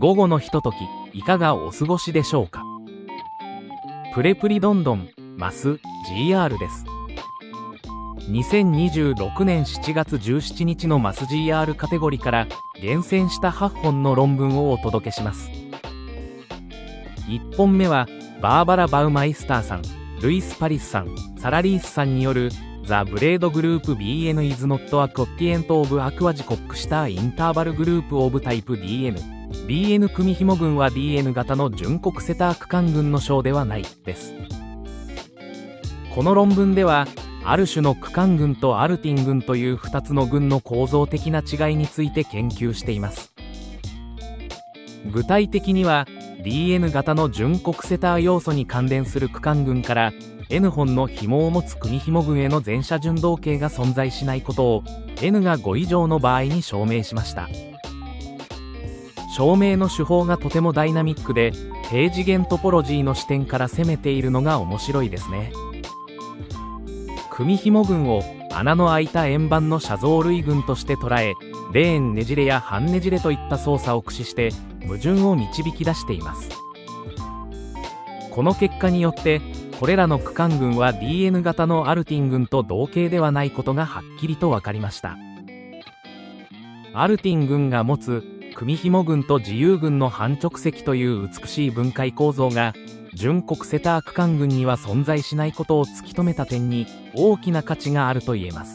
午後のひととき、いかがお過ごしでしょうか。プレプリどんどん、マス、GR です。2026年7月17日のマス GR カテゴリーから厳選した8本の論文をお届けします。1本目は、バーバラ・バウマイスターさん、ルイス・パリスさん、サラリースさんによるザ・ブレードグループ BN is not a quotient of aquagicock star interval group of type DN。BN 組紐群は DN 型の純国セター区間群の章ではないです。この論文では、ある種の区間群とアルティン群という2つの群の構造的な違いについて研究しています。具体的には、DN 型の純国セター要素に関連する区間群から N 本の紐を持つ組紐群への全斜順動径が存在しないことを N が5以上の場合に証明しました。証明の手法がとてもダイナミックで、低次元トポロジーの視点から攻めているのが面白いですね。組紐群を穴の開いた円盤の写像類群として捉え、レーンねじれや半ねじれといった操作を駆使して矛盾を導き出しています。この結果によってこれらの区間群は DN 型のアルティン群と同型ではないことがはっきりと分かりました。アルティン群が持つ組紐群と自由群の半直積という美しい分解構造が純国セター区間群には存在しないことを突き止めた点に大きな価値があると言えます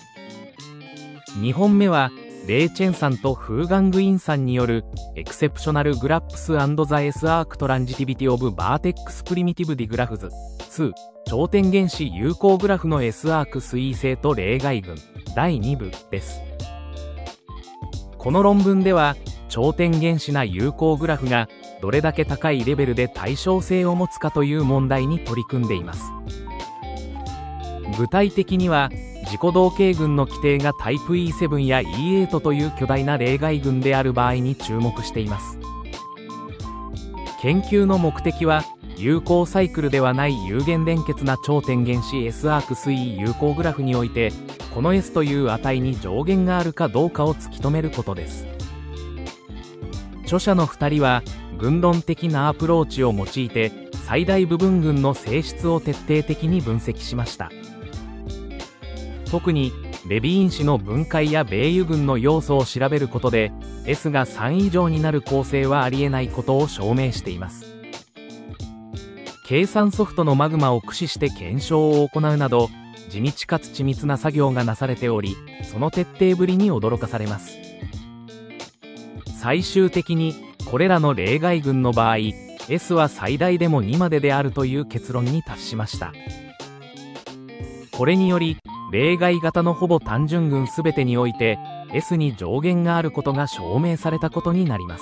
。2本目はレイチェンさんとフーガングインさんによるエクセプショナルグラップス&ザ S アークトランジティビティオブバーテックスプリミティブディグラフズ2頂点原子有効グラフの S アーク推移性と例外群第2部です。この論文では頂点原子な有効グラフがどれだけ高いレベルで対称性を持つかという問題に取り組んでいます。具体的には自己同型群の規定がタイプ E7 や E8 という巨大な例外群である場合に注目しています。研究の目的は有効サイクルではない有限連結な頂点原子 S アーク推移有効グラフにおいてこの S という値に上限があるかどうかを突き止めることです。著者の2人は群論的なアプローチを用いて最大部分群の性質を徹底的に分析しました。特にレビーン氏の分解やベイユ群の要素を調べることで S が3以上になる構成はありえないことを証明しています。計算ソフトのマグマを駆使して検証を行うなど地道かつ緻密な作業がなされており、その徹底ぶりに驚かされます。最終的にこれらの例外群の場合 S は最大でも2までであるという結論に達しました。これにより例外型のほぼ単純群すべてにおいて S に上限があることが証明されたことになります。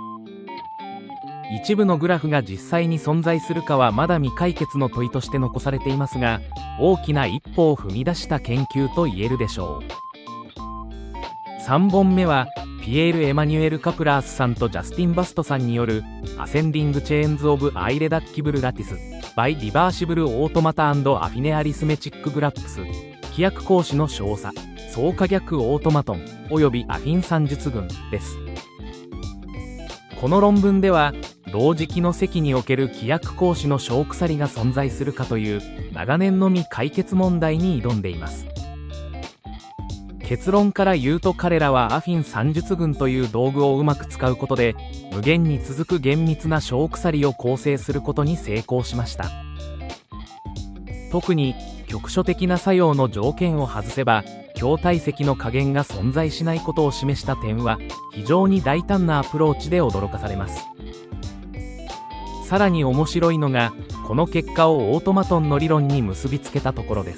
一部のグラフが実際に存在するかはまだ未解決の問いとして残されていますが、大きな一歩を踏み出した研究と言えるでしょう。3本目はピエール・エマニュエル・カプラースさんとジャスティン・バストさんによるアセンディング・チェーンズ・オブ・アイレダッキブル・ラティス・バイ・リバーシブル・オートマタ&アフィネアリスメチック・グラップス規約格子の少佐相可逆オートマトンおよびアフィン算術群です。この論文では同時期の積における規約格子の小鎖が存在するかという長年の未解決問題に挑んでいます。結論から言うと彼らはアフィン算術群という道具をうまく使うことで無限に続く厳密な小鎖を構成することに成功しました。特に局所的な作用の条件を外せば強体積の加減が存在しないことを示した点は非常に大胆なアプローチで驚かされます。さらに面白いのがこの結果をオートマトンの理論に結びつけたところです。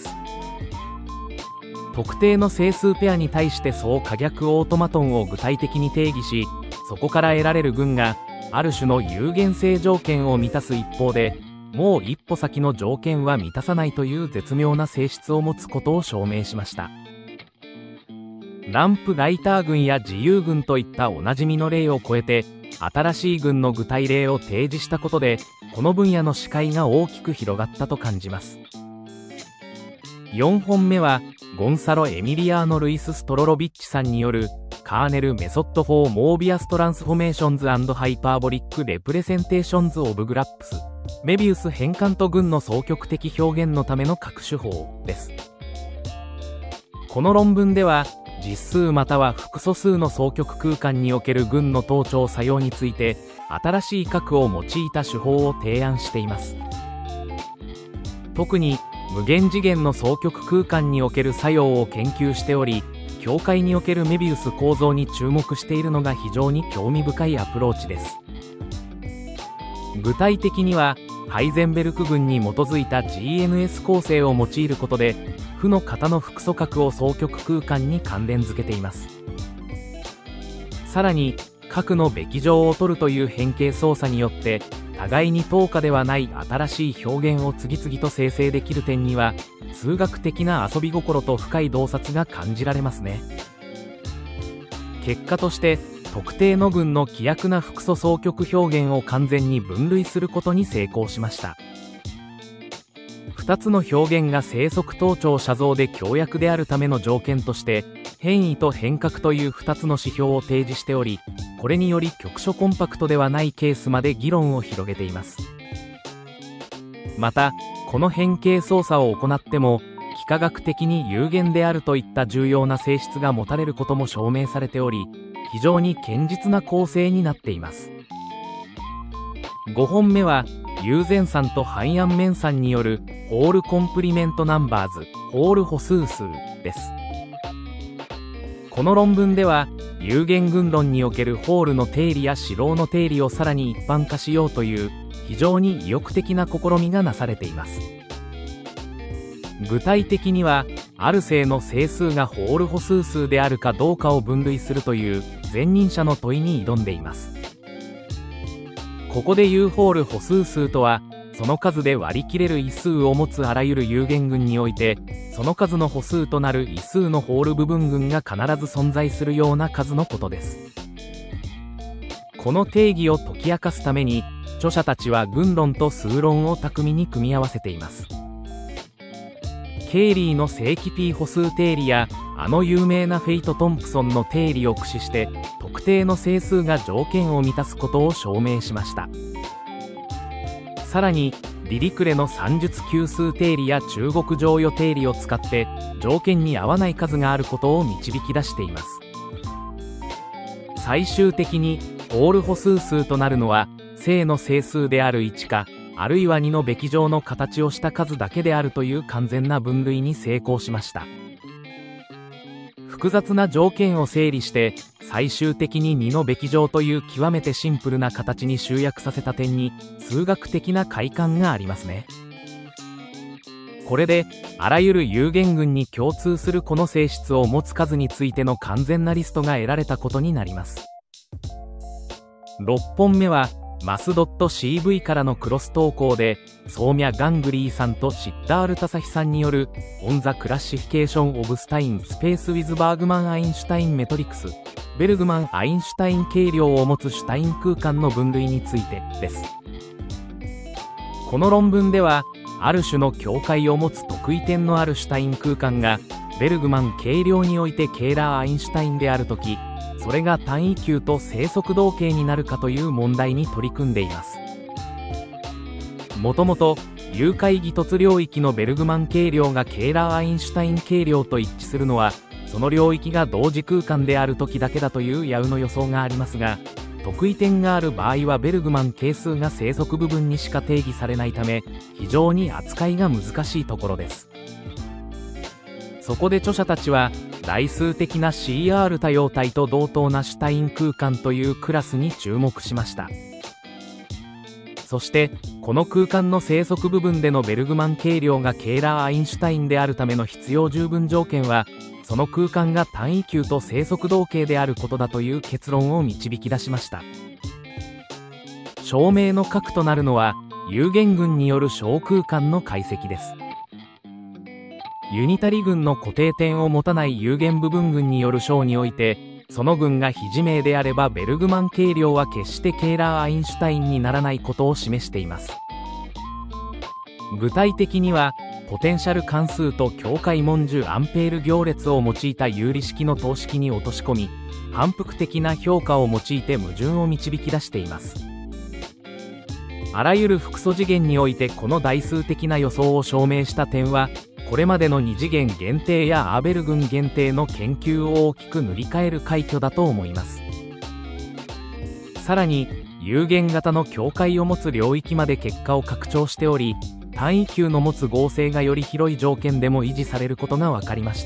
特定の整数ペアに対して相可逆オートマトンを具体的に定義し、そこから得られる群がある種の有限性条件を満たす一方でもう一歩先の条件は満たさないという絶妙な性質を持つことを証明しました。ランプライター群や自由群といったおなじみの例を超えて新しい群の具体例を提示したことでこの分野の視界が大きく広がったと感じます。4本目はゴンサロ・エミリアーノ・ルイス・ストロロビッチさんによるカーネルメソッドフォーモービアストランスフォメーションズ&ハイパーボリックレプレゼンテーションズオブグラップス、メビウス変換と群の双極的表現のための各手法です。この論文では、実数または複素数の双極空間における群の等長作用について、新しい角を用いた手法を提案しています。特に無限次元の双極空間における作用を研究しており、境界におけるメビウス構造に注目しているのが非常に興味深いアプローチです。具体的には、ハイゼンベルク群に基づいた GNS 構成を用いることで、負の型の複素角を双極空間に関連づけています。さらに、角のべき乗を取るという変形操作によって、互いに等価ではない新しい表現を次々と生成できる点には、数学的な遊び心と深い洞察が感じられますね。結果として、特定の群の希薄な複素双極表現を完全に分類することに成功しました。2つの表現が生息等長写像で強約であるための条件として、変異と変革という2つの指標を提示しており、これにより局所コンパクトではないケースまで議論を広げています。また、この変形操作を行っても、幾何学的に有限であるといった重要な性質が持たれることも証明されており、非常に堅実な構成になっています。5本目は、有全算と半暗面算によるホールコンプリメントナンバーズ、ホール歩数数です。この論文では、有限群論におけるホールの定理や四郎の定理をさらに一般化しようという非常に意欲的な試みがなされています。具体的には、ある正の整数がホール歩数数であるかどうかを分類するという前任者の問いに挑んでいます。ここでいうホール歩数数とは、その数で割り切れる異数を持つあらゆる有限群において、その数の歩数となる異数のホール部分群が必ず存在するような数のことです。この定義を解き明かすために、著者たちは群論と数論を巧みに組み合わせています。ケイリーの正規 P 歩数定理や、有名なフェイト・トンプソンの定理を駆使して、特定の整数が条件を満たすことを証明しました。さらに、ディリクレの算術級数定理や中国剰余定理を使って、条件に合わない数があることを導き出しています。最終的に、ホール歩数数となるのは、正の整数である1か、あるいは2のべき乗の形をした数だけであるという完全な分類に成功しました。複雑な条件を整理して、最終的に2のべき乗という極めてシンプルな形に集約させた点に、数学的な快感がありますね。これで、あらゆる有限群に共通するこの性質を持つ数についての完全なリストが得られたことになります。6本目は、マス .cv からのクロス投稿で、ソーミャ・ガングリーさんとシッダール・タサヒさんによる、オン・ザ・クラッシフィケーション・オブ・スタイン・スペース・ウィズ・バーグマン・アインシュタイン・メトリクス、ベルグマン・アインシュタイン計量を持つシュタイン空間の分類についてです。この論文では、ある種の境界を持つ特異点のあるシュタイン空間が、ベルグマン計量においてケーラー・アインシュタインであるとき、それが単位球と正則同型になるかという問題に取り組んでいます。もともと有回義突領域のベルグマン計量がケーラー・アインシュタイン計量と一致するのは、その領域が同時空間である時だけだという矢野の予想がありますが、特異点がある場合はベルグマン係数が正則部分にしか定義されないため、非常に扱いが難しいところです。そこで著者たちは、代数的な CR 多様体と同等なシュタイン空間というクラスに注目しました。そして、この空間の正則部分でのベルグマン計量がケーラー・アインシュタインであるための必要十分条件は、その空間が単位球と正則同型であることだという結論を導き出しました。証明の核となるのは、有限群による小空間の解析です。ユニタリ群の固定点を持たない有限部分群による小において、その群が非自明であればベルグマン計量は決してケーラー・アインシュタインにならないことを示しています。具体的には、 ポテンシャル関数と境界文10アンペール行列を用いた有理式の等式に落とし込み、反復的な評価を用いて矛盾を導き出しています。あらゆる複素次元においてこの代数的な予想を証明した点は、これまでの2次元限定やアーベル群限定の研究を大きく塗り替える快挙だと思います。さらに有限型の境界を持つ領域まで結果を拡張しており、単位球の持つ合成がより広い条件でも維持されることが分かりました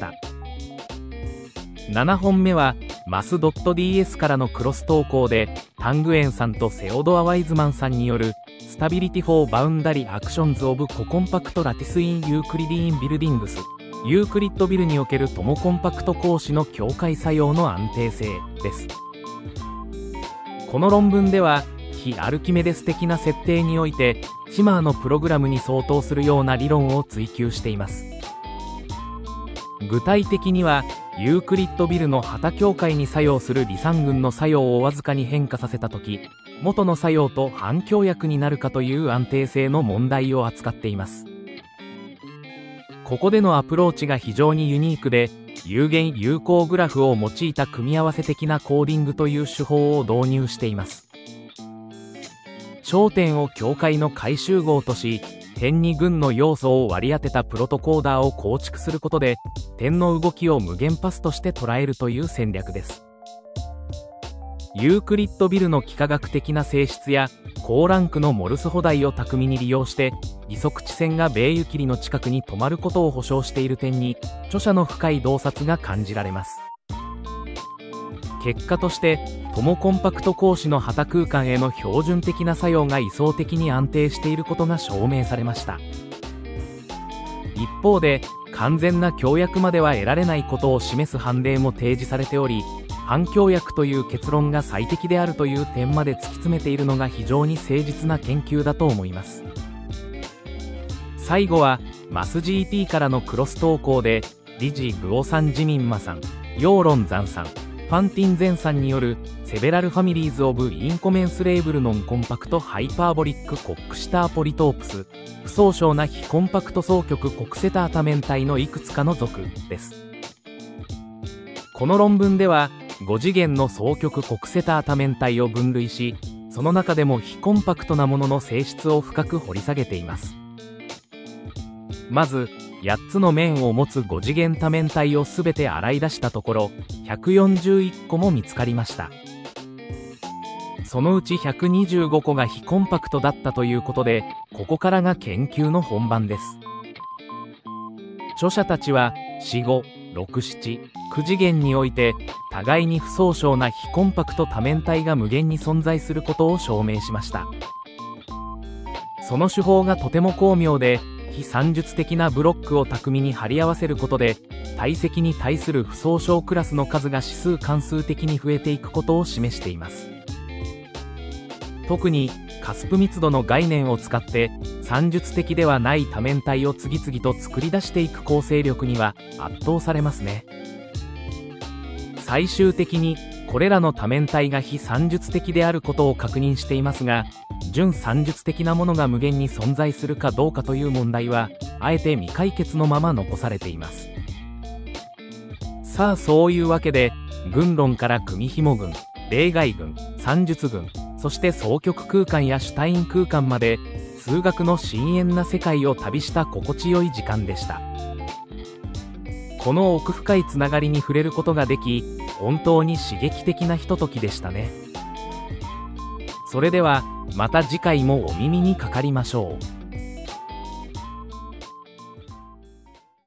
。7本目はマス .ds からのクロス投稿で、タングエンさんとセオドア・ワイズマンさんによるスタビリティ・フォー・バウンダリ・アクションズ・オブ・ココンパクト・ラティス・イン・ユークリディーン・ビルディングス、ユークリッドビルにおけるトモコンパクト格子の境界作用の安定性です。この論文では非アルキメデス的な設定においてシマーのプログラムに相当するような理論を追求しています。具体的にはユークリッドビルの旗境界に作用する離散群の作用をわずかに変化させたとき、元の作用と反協約になるかという安定性の問題を扱っています。ここでのアプローチが非常にユニークで、有限有効グラフを用いた組み合わせ的なコーディングという手法を導入しています。焦点を境界の回集合とし、点に群の要素を割り当てたプロトコーダーを構築することで、点の動きを無限パスとして捉えるという戦略です。ユークリッドビルの幾何学的な性質や高ランクのモルス補題を巧みに利用して、義足地線が米ユキリの近くに止まることを保証している点に著者の深い洞察が感じられます。結果としてトモコンパクト格子の旗空間への標準的な作用が位相的に安定していることが証明されました。一方で完全な協約までは得られないことを示す判例も提示されており、反協約という結論が最適であるという点まで突き詰めているのが非常に誠実な研究だと思います。最後はマス GT からのクロス投稿で、リジ・グオさん、ジミンマさん、ヨーロン・ザンさん、ファンティン・ゼンさんによるセベラルファミリーズ・オブ・インコメンスレーブル・ノンコンパクト・ハイパーボリック・コックシター・ポリトープス、不相称な非コンパクト双極コクセター多面体のいくつかの属です。この論文では5次元の双極コクセター多面体を分類し、その中でも非コンパクトなものの性質を深く掘り下げています。まず8つの面を持つ5次元多面体をすべて洗い出したところ141個も見つかりました。そのうち125個が非コンパクトだったということで、ここからが研究の本番です。著者たちは4、5、6、7、9次元において互いに不相称な非コンパクト多面体が無限に存在することを証明しました。その手法がとても巧妙で、非算術的なブロックを巧みに貼り合わせることで体積に対する不相称クラスの数が指数関数的に増えていくことを示しています。特にカスプ密度の概念を使って算術的ではない多面体を次々と作り出していく構成力には圧倒されますね。最終的にこれらの多面体が非算術的であることを確認していますが、純算術的なものが無限に存在するかどうかという問題はあえて未解決のまま残されています。さあ、そういうわけで群論から組紐群、例外群、算術群、そして双極空間やシュタイン空間まで数学の深遠な世界を旅した心地よい時間でした。この奥深いつながりに触れることができ、本当に刺激的なひとときでしたね。それではまた次回もお耳にかかりましょう。